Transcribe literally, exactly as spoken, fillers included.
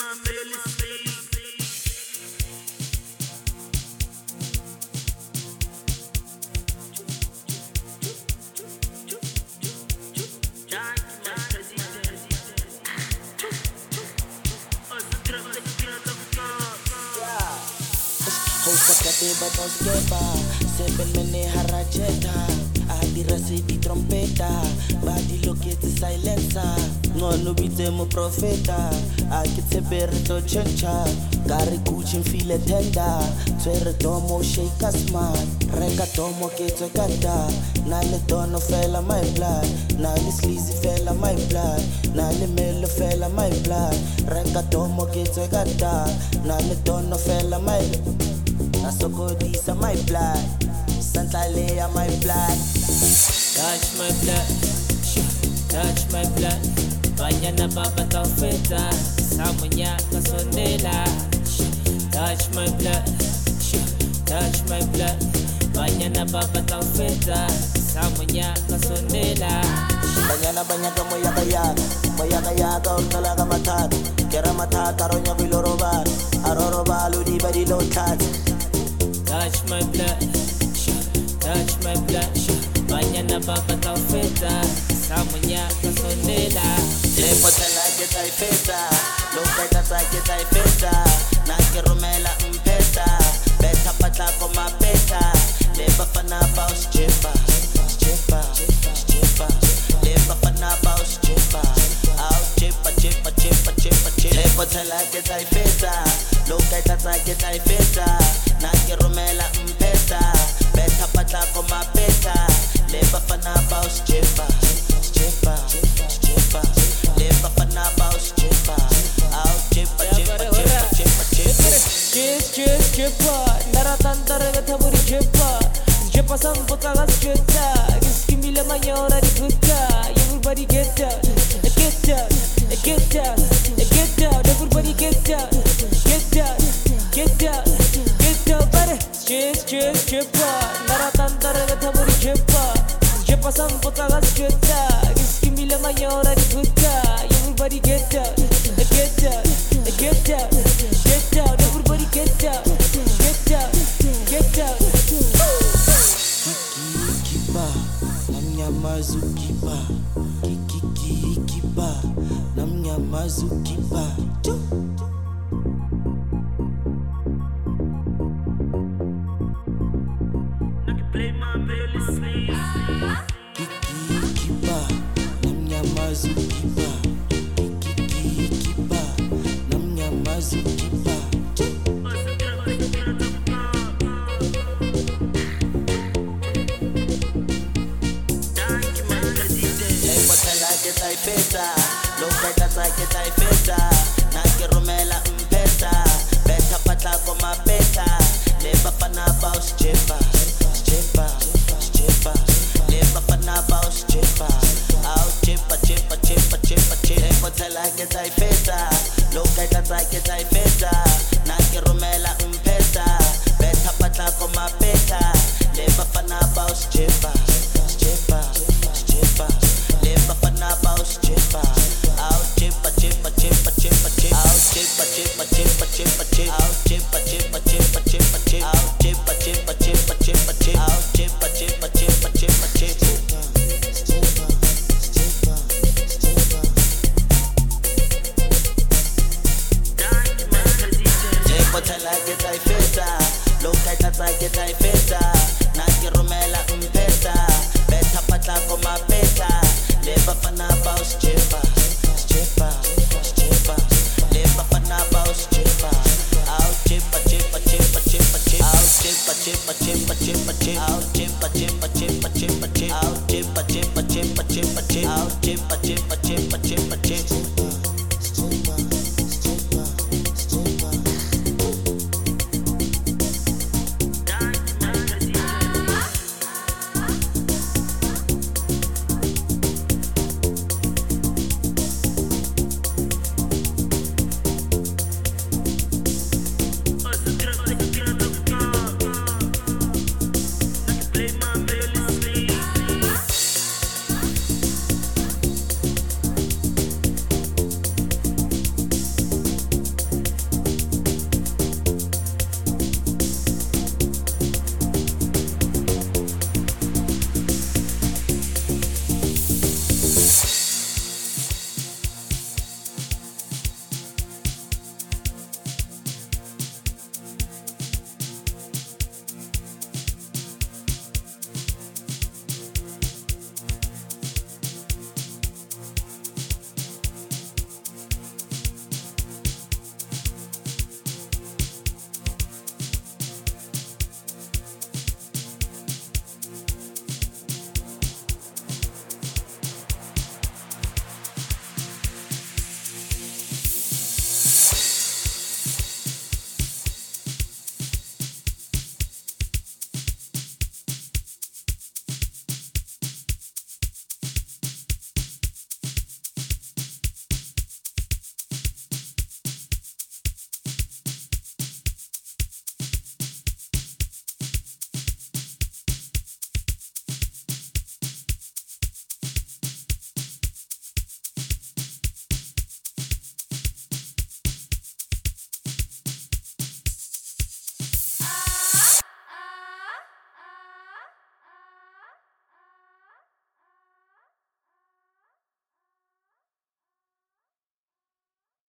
Sakateba nos quema, seven mene harajeta. Adira se di trompeta, badi lo que te silenza. No no bite mo profeta, aki te berto chencha. Gari kuchin file tenda, twere tomo shake asman. Reka tomo ke te gada, nale tono fella my blood, nale sleazy fella my blood, nale melo fella my blood. Reka tomo ke te gada, nale tono fella my blood. Nasokodisa my blood, Santa Leia my blood. Touch my blood, touch my blood. Banyana baba taufeta, samunya kasondela. Touch my blood, touch my blood. Banyana baba taufeta, samunya kasondela. Banyana banyaka moya kaya, moya kaya ka talaga matat. Kera matat aronya bilorobar, aroroba ludi badi low tat. Touch my blood, touch my blood. Banyana baba taufeta, samunya kasondela. Lepo tela que taifeta, loka tata que taifeta. Nake romela mpeta, beta patla koma beta. Leba fana baus chepa, chepa, chepa. Leba fana baus chepa, au chepa, chepa, chepa, chepa, chepa. Lepo tela que taifeta, loka tata que taifeta. Nake romela mpeta, beta patla koma beta. Leba fana baus chepa, chepa, chepa. Leba fana baus chepa, au chepa, chepa, chepa, chepa, chepa. Chip, chip, chepa, naratantara gathaburi chepa. Chepa sambuka gas cheta, giskimile manyora di gutta. Everybody get down, get down, get down, get down. Everybody get down, get down, get down, get down. Bare, chip, chip, chepa, naratantara gathaburi chepa. Chepa sambuka gas cheta, giskimile manyora di gutta. Everybody get down, get down, get down, get down. Everybody get down, get down, get down. Kiki kiba, namnya mazukiba. Kiki kiki kiba, namnya mazukiba. Play my playlist. Kiki kiba, namnya mazukiba. Kiki kiba, namnya mazukiba. Lepo tela que taifeta, loka tata que taifeta. Nake romela mpeta, beta patla koma beta. Leba fana baus chepa, chepa, chepa. Leba fana baus chepa, au chepa, chepa, chepa, chepa, chepa. Lepo tela que taifeta, loka tata que taifeta. Nake romela mpeta, beta patla koma beta. Leba fana baus chepa, chepa, chepa. Leba fana baus chepa, au chepa, chepa, chepa, chepa, chepa. Au chepa, chepa, chepa, chepa, chepa. Au chepa, chepa, chepa, chepa, chepa. Au chepa, chepa, chepa, chepa, chepa. Au chepa, chepa, chepa, chepa, chepa. Lepo tela que taifeta, loka tata que taifeta.